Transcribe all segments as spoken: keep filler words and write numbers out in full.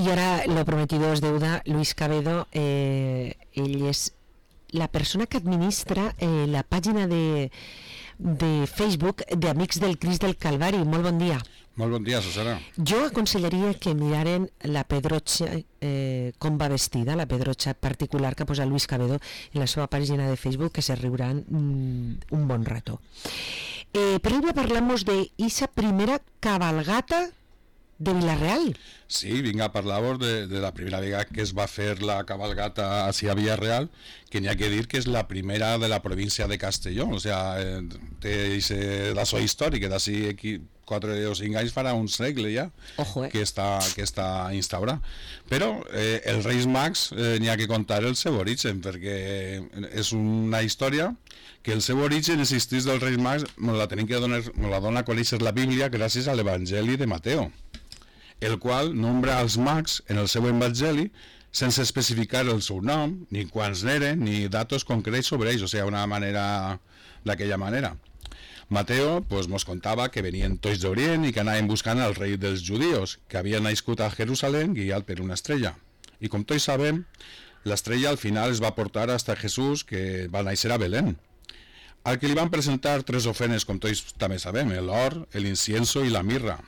I ara, lo prometido es deuda. Luis Cabedo, eh, ell és la persona que administra eh, la pàgina de, de Facebook d'Amics del Crist del Calvari. Molt bon dia. Molt bon dia, Susana. Jo aconsellaria que miraren la Pedrotxa, eh, com va vestida, la Pedrotxa particular que posa Luis Cabedo en la seva pàgina de Facebook, que se riuran mm, un bon rato. Eh, però avui parlamos de esa primera cabalgata de Vila-real. Sí, vinc a parlar-vos de, de la primera vegada que es va fer la cabalgata hacia Vila-real, que n'hi ha que dir que és la primera de la província de Castelló, o sea, eh, té la seva històrica, d'ací quatre o cinc anys farà un segle ja. Ojo, eh? que, està, que està instaurada. Però eh, els Reis Mags eh, n'hi ha que contar el seu origen, perquè és una història que el seu origen existís dels Reis Mags, me la tenim que donar, me la dona a conèixer la Bíblia gràcies a l'Evangeli de Mateo, el qual nombra els mags en el seu evangeli sense especificar el seu nom, ni quants n'eren, ni datos concrets sobre ells, o sigui, una manera d'aquella manera. Mateo pues, mos contava que venien tots d'Orient i que anaven buscant el rei dels judíos, que havia nascut a Jerusalem guiat per una estrella. I com tots sabem, l'estrella al final es va portar hasta Jesús, que va néixer a Belén, al que li van presentar tres ofrenes, com tots també sabem, l'or, l'incienso i la mirra.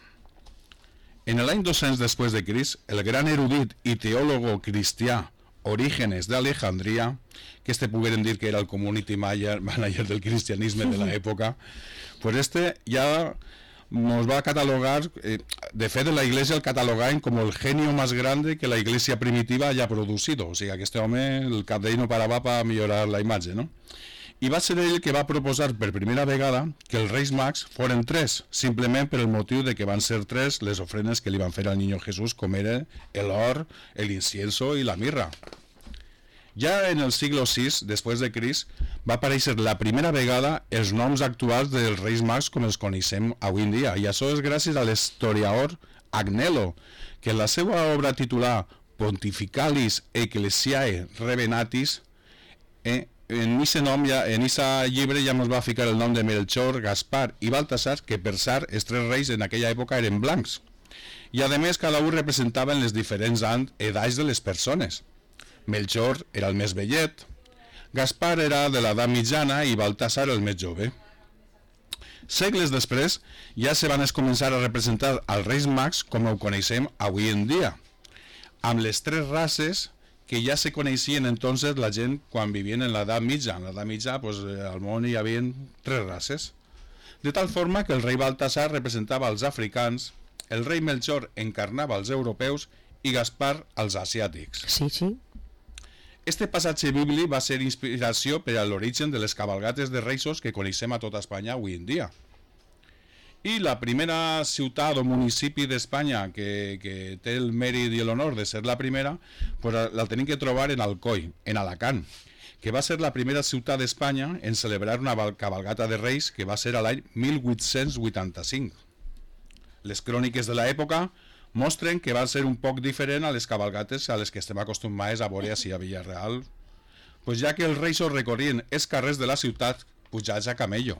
En l'any dos-cents després de Crist, el gran erudit i teòlogo cristià Orígenes d'Alejandria, que este pogueren dir que era el community manager del cristianisme de l'època, pues este ja nos va a catalogar, eh, de fet la iglesia el catalogaven com el genio más grande que la iglesia primitiva haya producido, o sigui que este home el cap d'ell no parava per millorar la imatge, no? I va ser ell que va proposar per primera vegada que els Reis Mags foren tres, simplement per el motiu de que van ser tres les ofrenes que li van fer al Niño Jesús, com era l'or, l'incienso i la mirra. Ja en el segle sis, després de Crist, va aparèixer la primera vegada els noms actuals dels Reis Mags com els coneixem avui en dia, i això és gràcies a l'historiador Agnello, que en la seva obra titular Pontificalis Ecclesiae Revenatis, eh, en ese nom ja, en ese llibre ja ens va ficar el nom de Melchor, Gaspar i Baltasar, que per cert, els tres reis en aquella època eren blancs. I a més, cada un representaven les diferents edats de les persones. Melchor era el més vellet, Gaspar era de l'edat mitjana i Baltasar el més jove. Segles després, ja se van començar a representar als Reis Mags com ho coneixem avui en dia, amb les tres races que ja se coneixien entonces la gent quan vivien en l'edat mitja. En l'edat mitja, pues, al món hi havia tres races. De tal forma que el rei Baltasar representava els africans, el rei Melchor encarnava els europeus i Gaspar els asiàtics. Sí, sí. Este passatge bíblic va ser inspiració per a l'origen de les cabalgates de Reis que coneixem a tota Espanya avui en dia. I la primera ciutat o municipi d'Espanya que, que té el mèrit i l'honor de ser la primera, pues la tenim que trobar en Alcoi, en Alacant, que va ser la primera ciutat d'Espanya en celebrar una cabalgata de Reis que va ser a l'any mil vuit-cents vuitanta-cinc. Les cròniques de l'època mostren que va ser un poc diferent a les cabalgates a les que estem acostumats a veure ací a Vila-real, pues ja que els Reis recorrien els carrers de la ciutat pujats a camello.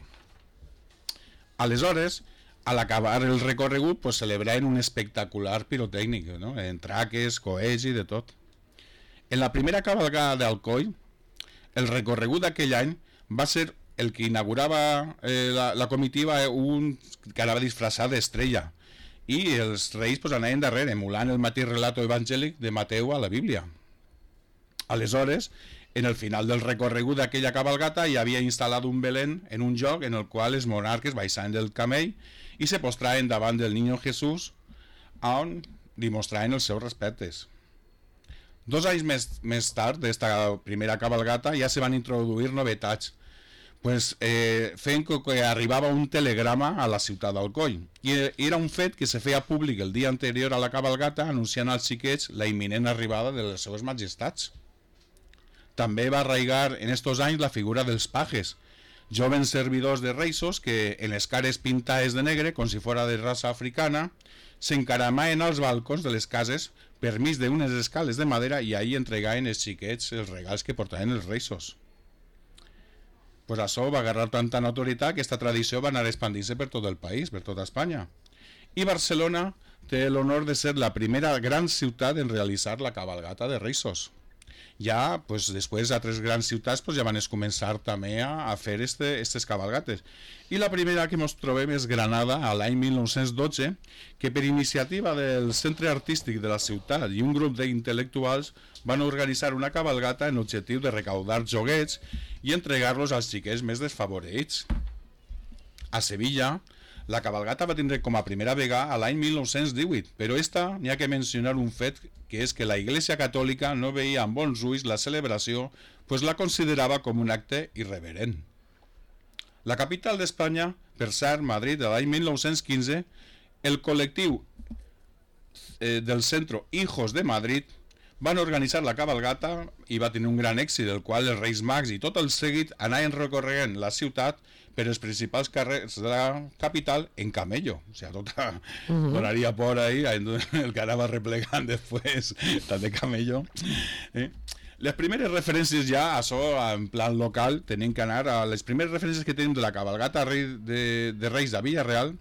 Aleshores, a l'acabar el recorregut, pues, celebraven un espectacular pirotècnic, no? En traques, coets i de tot. En la primera cabalgada d'Alcoi, el recorregut d'aquell any va ser el que inaugurava eh, la, la comitiva, un que anava disfressat d'estrella, i els reis pues, anaven darrere, emulant el mateix relato evangèlic de Mateu a la Bíblia. Aleshores, en el final del recorregut d'aquella cabalgata hi havia instal·lat un Belén en un lloc en el qual els monarques baixaven del camell i se postraven davant del Niño Jesús, on li mostraven els seus respectes. Dos anys més, més tard d'esta primera cabalgata ja se van introduir novetats, pues, eh, fent que, que arribava un telegrama a la ciutat d'Alcoi, i era un fet que se feia públic el dia anterior a la cabalgata anunciant als xiquets la imminent arribada de les seves majestats. També va arraigar en estos anys la figura dels pajes, jovens servidors de reisos que en les cares pintades de negre, com si fora de raça africana, s'encaramaven als balcons de les cases per mig d'unes escales de madera i ahí entregaven els xiquets els regals que portaven els reisos. Pues això va agarrar tanta notorietat que aquesta tradició va anar expandint-se per tot el país, per tota Espanya. I Barcelona té l'honor de ser la primera gran ciutat en realitzar la cabalgata de Reis. Ja, pues, després, altres grans ciutats pues, ja van començar també a, a fer este, estes cabalgates. I la primera que ens trobem és Granada, a l'any mil nou-cents dotze, que per iniciativa del Centre Artístic de la ciutat i un grup d'intel·lectuals van organitzar una cabalgata en l'objectiu de recaudar joguets i entregar-los als xiquets més desfavorits. A Sevilla, la cabalgata va tindre com a primera vegada a l'any mil nou-cents divuit, però esta n'hi ha que mencionar un fet, que és que la Iglesia Catòlica no veia amb bons ulls la celebració, pues la considerava com un acte irreverent. La capital d'Espanya, per cert, Madrid, a l'any mil nou-cents quinze, el col·lectiu eh, del Centro Hijos de Madrid van organitzar la cabalgata i va tenir un gran èxit, el qual els Reis Mags i tot el seguit anaven recorrent la ciutat per els principals carrers de la capital en camello. O sea, tota uh-huh. donaria por ahí el que anava replegant després tant de camello. Eh? Les primeres referències ja, això en plan local, tenim que anar a les primeres referències que tenim de la cabalgata de, de Reis de Villarreal,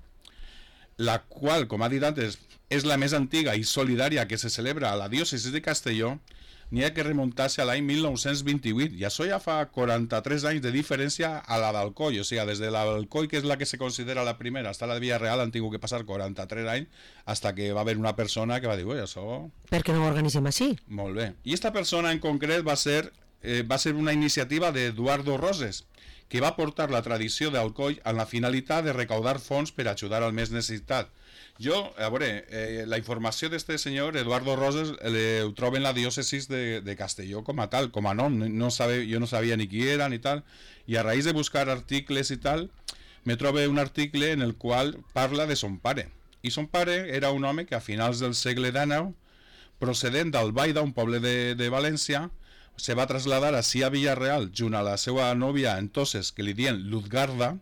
la qual, com ha dit antes, és la més antiga i solidària que se celebra a la diòcesi de Castelló, n'hi ha que remuntar-se a l'any mil nou-cents vint-i-vuit, i això ja fa quaranta-tres anys de diferència a la d'Alcoi, o sigui, des de l'Alcoi, que és la que se considera la primera, fins a la de Villarreal han tingut que passar quaranta-tres anys, fins que va haver una persona que va dir, oi, això... Per què no ho organitzem així? Molt bé. I aquesta persona en concret va ser, eh, va ser una iniciativa d'Eduardo Roses, que va portar la tradició d'Alcoi amb la finalitat de recaudar fons per ajudar al més necessitat. Jo, a veure, eh, la informació d'este senyor, Eduardo Roses, eh, ho trobo en la diòcesis de, de Castelló com a tal, com a nom, no sabe, jo no sabia ni qui era ni tal, i a raïs de buscar articles i tal, me trobo un article en el qual parla de son pare. I son pare era un home que a finals del segle dinou, procedent d'Albaida, un poble de, de València, se va traslladar així a Villarreal, junt a la seva nòvia entonces, que li dien Luzgarda,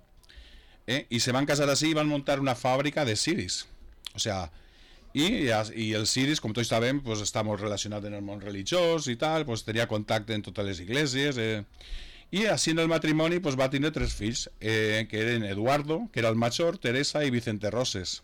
eh, i se van casar així i van muntar una fàbrica de ciris. O sea, i, i el ciris, com tots sabem, pues, està molt relacionat en el món religiós i tal, pues, tenia contacte en totes les esglésies, eh, i així en el matrimoni pues, va tenir tres fills, eh, que eren Eduardo, que era el major, Teresa i Vicente Roses.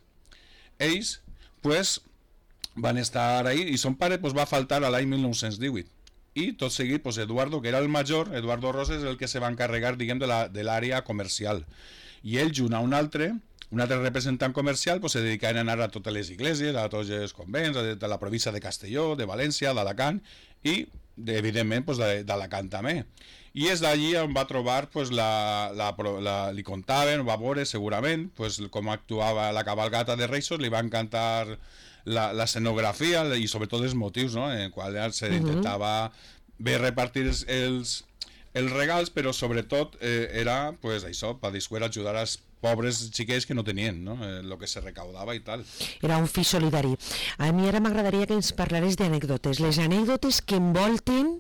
Ells pues, van estar ahí i son pare pues, va faltar a l'any mil nou-cents divuit. I tot seguit pues, Eduardo, que era el major, Eduardo Roses, és el que se va encarregar, diguem, de l'àrea comercial. I ell, junt a un altre, un altre representant comercial, pues, se dedicaven a anar a totes les esglésies, a tots els convents, de, de la província de Castelló, de València, d'Alacant i, de, evidentment, pues, d'Alacant també. I és d'allí on va trobar, pues, la, la, la, li contaven, va veure segurament pues, com actuava la cabalgata de Reis, li va encantar l'escenografia i sobretot els motius, no? En el qual se uh-huh. intentava bé repartir els, els, els regals, però sobretot eh, era pues, això, per després ajudar als pobres xiquets que no tenien, no? Eh, el que se recaudava i tal. Era un fi solidari. A mi ara m'agradaria que ens parlares d'anècdotes, les anècdotes que envolten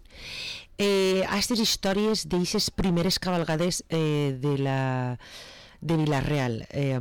eh, aquestes històries d'aixes primeres cabalgades eh, de la de Villarreal. Eh,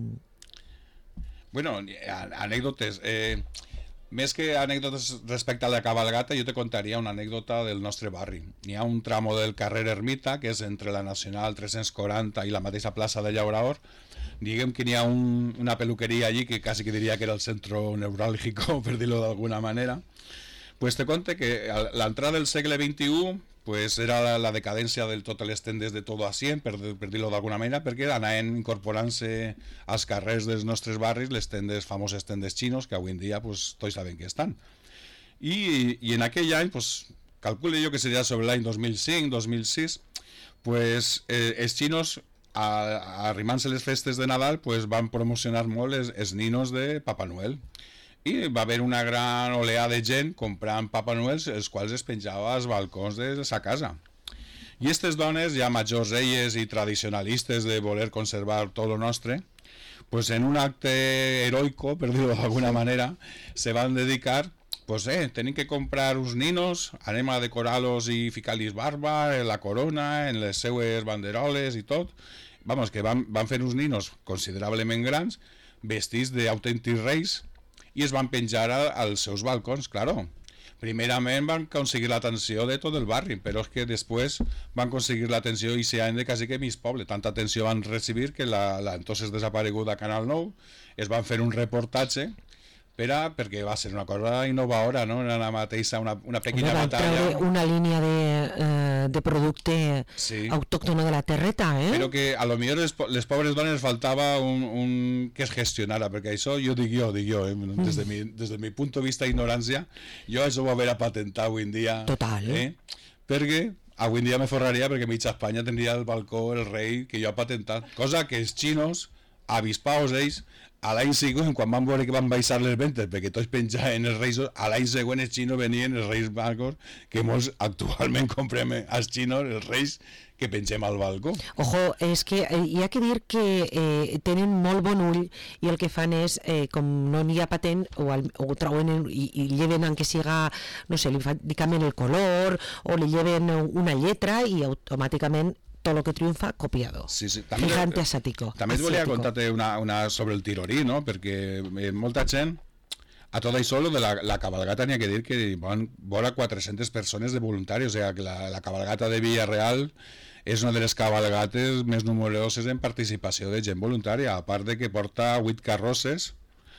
bueno, anècdotes... Eh, més que anècdotes respecte a la cabalgata, jo te contaria una anècdota del nostre barri. N'hi ha un tramo del carrer Ermita, que és entre la Nacional tres-cents quaranta i la mateixa plaça de Llauraor. Diguem que n'hi ha un, una peluqueria allí que quasi que diria que era el centro neuràlgico, per dir-ho d'alguna manera. Pues te conte que a l'entrada del segle vint-i-u pues era la, la decadència de totes les tendes de Todo a cien, per, per dir-ho d'alguna manera, perquè anaven incorporant-se als carrers dels nostres barris les tendes, famoses tendes xinos, que avui en dia pues, tots saben que estan. I, i en aquell any, pues, calculo jo que seria sobre l'any dos mil cinc dos mil sis, pues, eh, els xinos, arrimant-se les festes de Nadal, pues, van promocionar molt els, els ninos de Papa Noel. I va haver una gran oleada de gent comprant Papa Noels, els quals es penjava als balcons de sa casa. I aquestes dones, ja majors elles i tradicionalistes de voler conservar tot lo nostre, pues en un acte heroico, per dir-ho d'alguna manera, se van dedicar, pues eh, tenim que comprar uns ninos, anem a decorar-los i ficar-los barba, la corona, en les seues banderoles i tot. Vamos, que van, van fer uns ninos considerablement grans, vestits d'autèntics reis, i es van penjar a, als seus balcons, claro. Primerament van aconseguir l'atenció de tot el barri, però és que després van aconseguir l'atenció i s'han de quasi que mig poble. Tanta atenció van recibir que la, la entonces desapareguda Canal nou es van fer un reportatge per a, perquè va ser una cosa innovadora, no? Era la mateixa, una, una pequeña Home, batalla. Una línia de, eh, de producte sí. autòctono de la terreta, eh? Però que a lo millor les, les pobres dones faltava un, un que es gestionara, perquè això jo dic jo, dic jo, eh? des, de mi, des del meu punt de vista d'ignorància, jo això ho haver a patentar avui en dia. Total. Eh? Perquè avui en dia me forraria perquè mitja Espanya tindria el balcó el rei que jo ha patentat, cosa que els xinos, avispaos ells, a l'any següent, quan van veure que van baixar les ventes perquè tots penjaven els reis, a l'any següent els xinos venien els reis magos, que molts actualment comprem als xinos els reis que pengem al balcó. Ojo, és que eh, hi ha que dir que eh, tenen molt bon ull i el que fan és, eh, com no n'hi ha patent, o, al, o ho trauen en, i, i lleven en que siga, no sé, li fan el color, o li lleven una lletra i automàticament tot el que triomfa, copiado. Sí, sí. També, Gigante asiático. També et volia contar una, una sobre el tirorí, no? Perquè eh, molta gent, a tot això, de la, la cabalgata n'hi ha que dir que van vora quatre-centes persones de voluntari, o sigui que la, la cabalgata de Villarreal és una de les cabalgates més numeroses en participació de gent voluntària, a part de que porta vuit carrosses,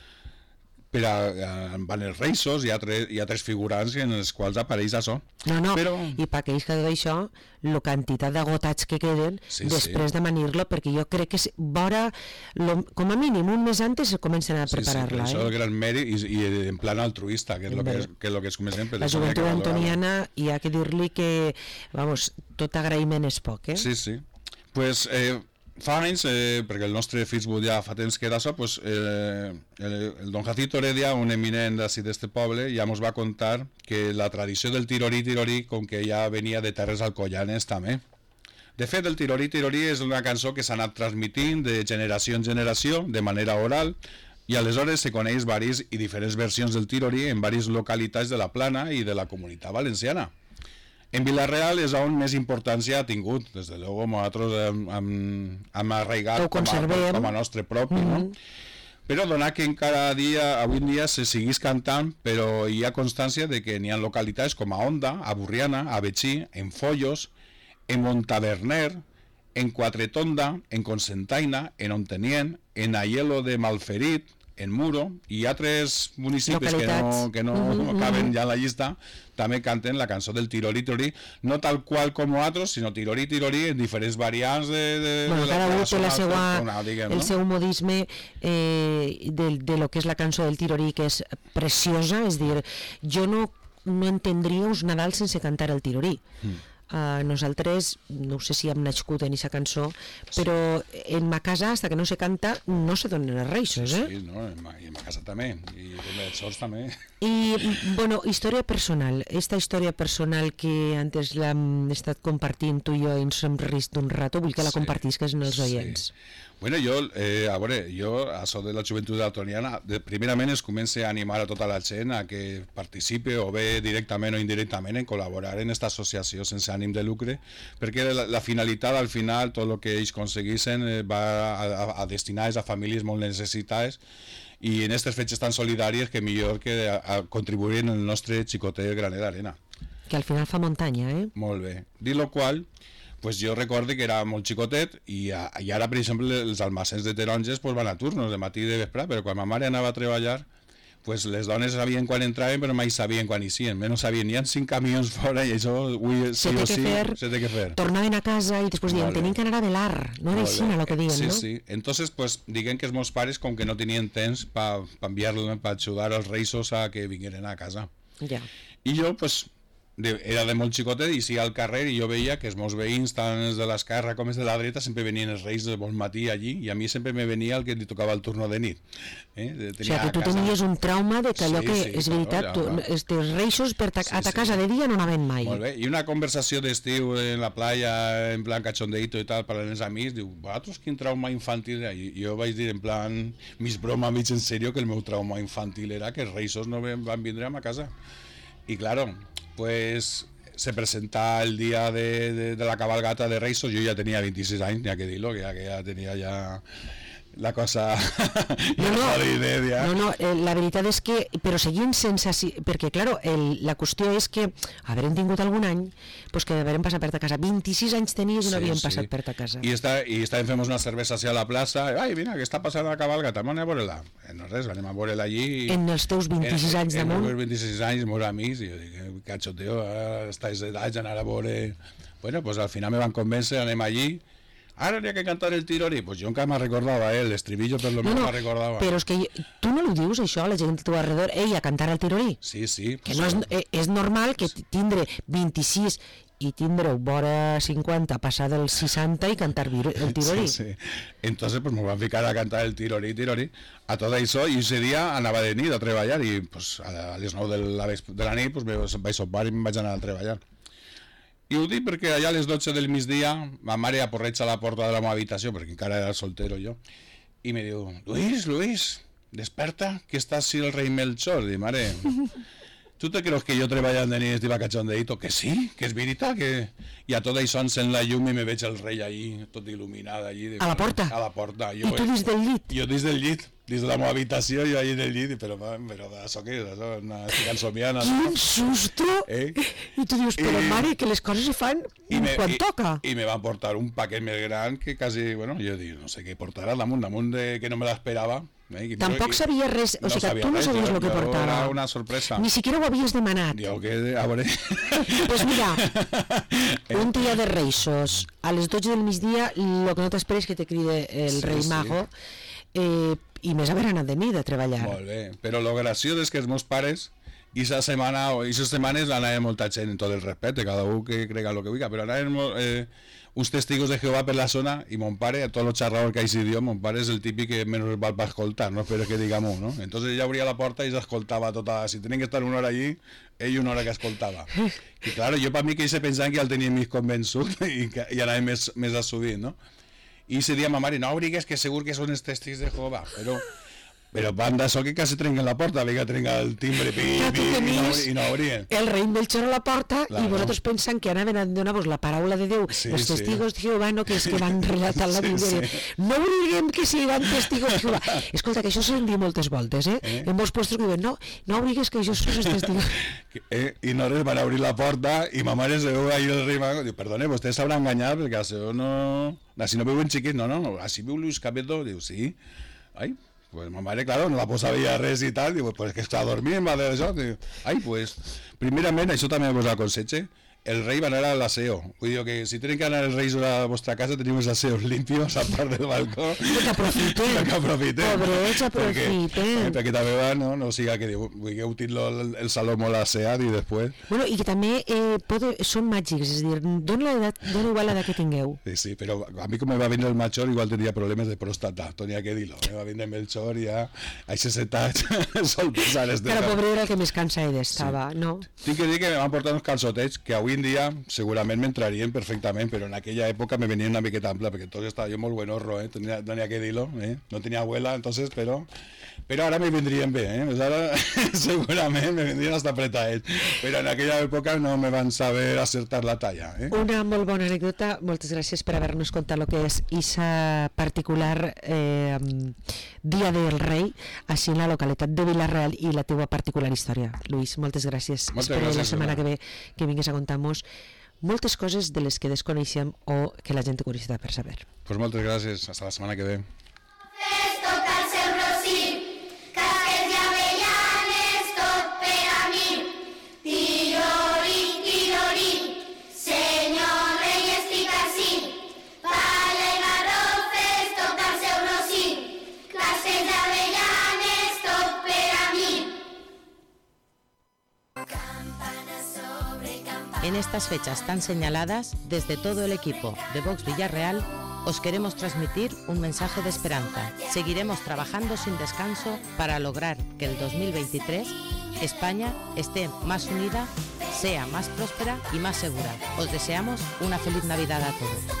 per a, a, van els reixos, hi ha, tres, hi ha tres figurants en els quals apareix això. No, no, però... i per aquells que tot això, la quantitat d'agotats que queden sí, després sí. de manir-lo, perquè jo crec que vora, lo, com a mínim un mes antes comencen a preparar-la. Sí, sí, eh? això és gran mèrit i, i en plan altruista, que és el que, és, que, és lo que es comencem. La joventut antoniana, hi ha que dir-li que, vamos, tot agraïment és poc, eh? Sí, sí. Pues, eh, fa anys, eh, perquè el nostre Facebook ja fa temps que d'això, pues, eh, el, el don Jacinto Heredia, un eminent d'ací d'este poble, ja ens va contar que la tradició del tirorí tirorí, com que ja venia de terres alcoyanes també. De fet, el tirorí tirorí és una cançó que s'ha anat transmitint de generació en generació, de manera oral, i aleshores se coneix varis i diferents versions del tirorí en diverses localitats de la Plana i de la Comunitat Valenciana. En Vila-real és on més importància ha tingut, des de luego nosaltres hem, hem, hem arraigat com a, com a nostre propi, mm -hmm. no? Però donar que encara dia, avui en dia se seguís cantant, però hi ha constància de que n'hi ha localitats com a Onda, a Burriana, a Betxí, en Follos, en Montaverner, en Quatretonda, en Cocentaina, en Ontenient, en Aielo de Malferit, en Muro, i altres municipis que no, que no mm -hmm. caben ja en la llista, també canten la cançó del tirorí tirorí, no tal qual com nosaltres, sinó tirorí tirorí en diferents variants de... de, bueno, de cada la, un té la seva, zona, diguem, el no? seu modisme eh, de, de lo que és la cançó del tirorí, que és preciosa, és dir, jo no, no entendria uns Nadal sense cantar el tirorí. Mm. Uh, nosaltres, no sé si hem nascut en aquesta cançó, però en ma casa, hasta que no se canta, no se donen els reixos, sí, eh? Sí, no, en ma, i en ma casa també, i en els sorts també. I, bueno, història personal, esta història personal que antes l'hem estat compartint tu i jo i ens hem rist d'un rato, vull que la sí, compartisques en els oients. Sí. Bueno, jo, eh, a veure, jo, a això de la joventut altoniana, primerament es comença a animar a tota la gent a que participe o bé directament o indirectament en col·laborar en aquesta associació sense ànim de lucre, perquè la, la finalitat al final, tot el que ells aconseguissin eh, va a, a, a destinar a famílies molt necessitades i en aquestes fetges tan solidàries que millor que a, a contribuir en el nostre xicotet graner d'arena. Que al final fa muntanya, eh? Molt bé. Dit lo qual, pues jo recordo que era molt xicotet i, a, i ara, per exemple, els almacens de taronges pues, van a turnos, de matí i de vespre, però quan ma mare anava a treballar, pues les dones sabien quan entraven, però mai sabien quan eixien. Menys sabien, hi ha cinc camions fora i això, ui, sí o sí, se té que fer. Tornaven a casa i després diuen, tenim que anar a velar, no era així el que diuen, sí, no? Sí, sí. Entonces, pues, diguem que els meus pares, com que no tenien temps per pa enviar-los, per ajudar als reixos a que vingueren a casa. Ja. I jo, pues, de, era de molt xicotet i sí al carrer i jo veia que els meus veïns, tant els de l'esquerra com els de la dreta, sempre venien els reis de bon matí allí i a mi sempre me venia el que li tocava el turno de nit. Eh? De, o sigui, que tu tenies un trauma de que allò sí, que sí, és veritat, no, ja, tu, els reixos per ta, sí, a ta casa sí. de dia no anaven mai. Molt bé, i una conversació d'estiu en la playa, en plan cachondeito i tal, parlant els amics, diu, vosaltres quin trauma infantil era? I jo vaig dir en plan, mis broma, mig en serio, que el meu trauma infantil era que els reixos no van vindre a ma casa. I claro, pues se presenta el día de, de, de la cabalgata de Reixos, yo ya tenía veintiséis años, ni a que decirlo, que ya, que ya tenía ya la cosa... No, no, ja. no, no eh, la veritat és que, però seguint sense... Perquè, clar, el, la qüestió és que haverem tingut algun any pues que haverem passat per ta casa. vint-i-sis anys tenies i no sí, havíem sí. passat per ta casa. I, està, i estàvem fent una cervesa a la plaça, ai, mira, que està passant la cabalgata, anem a veure-la. No res, anem a veure-la allí. En els teus vint-i-sis anys damunt? En els meus vint-i-sis anys, molts amics, i jo dic, cachoteo, ara estàs d'edat, anar a veure... Bueno, pues al final me van convèncer, anem allí. Ara n'hi ha que cantar el tirori, pues jo encara me recordava, eh, l'estribillo per lo menos no, no, me recordava. Però és que tu no li dius això a la gent a tu alrededor, ei, a cantar el tirori? Sí, sí. Que no és, és normal que tindre vint-i-sis i tindre vora cinquanta, passar del seixanta i cantar el tirori. Sí, sí. Entonces pues me van ficar a cantar el tirori, tirori, a tot això, i ese dia anava de nit a treballar i pues, a les nou de la, de la nit pues, vaig sopar i em vaig anar a treballar. I ho dic perquè allà a les dotze del migdia ma mare aporreja a la porta de la meva habitació, perquè encara era soltero jo, i me diu, Luis, Luis, desperta, que està així el rei Melchor. Dic, mare, tu te creus que jo treballant de nit estiva cachondeito? Que sí, que és veritat, que... I a tot això encén la llum i me veig el rei allí, tot il·luminat allí. A la porta? A la porta. Jo, I tu dins del llit? Jo dins del llit. Dins de la meva habitació, jo allí del llit, però, però això què és? Això, una estic somiant. Quin no? susto! Eh? I tu dius, però I... mare, que les coses se fan I me, quan i, toca. I me van portar un paquet més gran que quasi, bueno, jo dic, no sé què portarà damunt, damunt de que no me l'esperava. Eh? Tampoc i, sabia res, o no sigui que tu no res, sabies jo, el que portava. Era una sorpresa. Ni siquiera ho havies demanat. Jo que, a veure... Pues mira, un dia de Reixos, a les dotze del migdia, el que no t'esperes que te cride el sí, rei Mago, sí. eh, i més haver anat de nit a treballar. Molt bé, però lo graciós és que els meus pares i esa setmana o aquestes setmanes anava molta gent en tot el respecte, cada un que crega el que vulgui, però anaven eh, uns testigos de Jehovà per la zona i mon pare, a tots els xerradors que hi dio, mon pare és el típic que menys val per escoltar, no espero que digamos, ¿no? Entonces ella obria la porta i s'escoltava tota, si tenien que estar una hora allí, ell una hora que escoltava. I claro, jo per mi que ells pensaven que ja el tenia més convençut i, que, i anava més, més assudint, no? I ese dia ma mare, no obrigues, que segur que són els testigos de Jehovà, però però van d'això que quasi trenquen la porta, vinga, trenca el timbre, pi, pi, i no, i no obrien. El rei Melchor a la porta claro. I vosaltres pensant que anaven a donar-vos la paraula de Déu, sí, els testigos sí. de Jehovà, no que és que van relatar la Bíblia. Sí, sí. No obliguem que siguin testigos de Jehovà. Escolta, que això se'n diu moltes voltes, eh? eh? En molts puestos que diuen, no, no obligues que això són els testigos. eh, I no res, van obrir la porta i ma mare se veu ahí el rei Mago, diu, perdone, vostè s'haurà enganyat perquè això no... Així no veuen xiquets, no, no, així veu Luis Cabedo, diu, sí. Ai, pues ma mare, claro, no la posava res i tal, diu, pues que està dormint, va d'això, diu, ai, pues, primerament, això també vos aconsejo, el rei va anar a l'aseo. Vull dir que si tenen que anar els reis a la vostra casa, tenim els aseos limpios a part del balcó. Que aprofitem. Que aprofitem. Pobrets, aprofitem. Perquè, eh, perquè també va, no, no siga que vulgueu tenir el, el saló molt asseat i després... Bueno, i que també eh, pode, són màgics, és a dir, dona igual l'edat que tingueu. Sí, sí, però a mi com me va vindre el Melchor igual tenia problemes de próstata, tenia que dir-lo. Me va vindre el Melchor i ja a seixanta anys sol pesar este. Però pobre era el que més cansat estava, sí. No? Tinc que dir que me van portar uns calçotets que avui en dia segurament m'entrarien perfectament, però en aquella època me venien una miqueta ampla, perquè entonces estava jo molt buenorro, eh? Tenia, tenia que dir-lo, eh? No tenia abuela, entonces, però... Però ara me vendrien bé, eh? Pues ara segurament me vendrien hasta apretades, però en aquella època no me van saber acertar la talla. Eh? Una molt bona anècdota, moltes gràcies per haver-nos contat el que és isa particular eh, Dia del Rei, així en la localitat de Vila-real i la teua particular història. Luis, moltes gràcies. Moltes Espero gràcies, la setmana Emma. que ve que vinguis a contar-nos moltes coses de les que desconeixem o que la gent té curiositat per saber. Pues moltes gràcies, hasta la setmana que ve. En estas fechas tan señaladas, desde todo el equipo de Vox Villarreal, os queremos transmitir un mensaje de esperanza. Seguiremos trabajando sin descanso para lograr que el dos mil veintitrés España esté más unida, sea más próspera y más segura. Os deseamos una feliz Navidad a todos.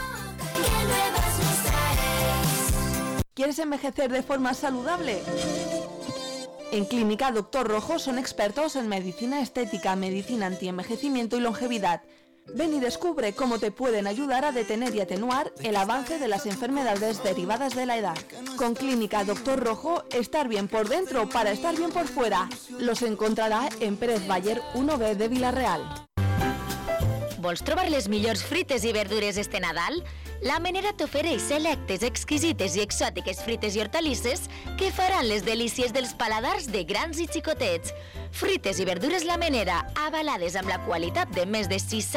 ¿Quieres envejecer de forma saludable? En Clínica Doctor Rojo son expertos en medicina estética, medicina antienvejecimiento y longevidad. Ven y descubre cómo te pueden ayudar a detener y atenuar el avance de las enfermedades derivadas de la edad. Con Clínica Doctor Rojo, estar bien por dentro para estar bien por fuera. Los encontrarà en Pérez Baller uno B de Vila-real. Vols trobar les millors frites i verdures este Nadal? La Menera t'ofereix selectes, exquisites i exòtiques frites i hortalisses que faran les delícies dels paladars de grans i xicotets. Frites i verdures La Menera, avalades amb la qualitat de més de sis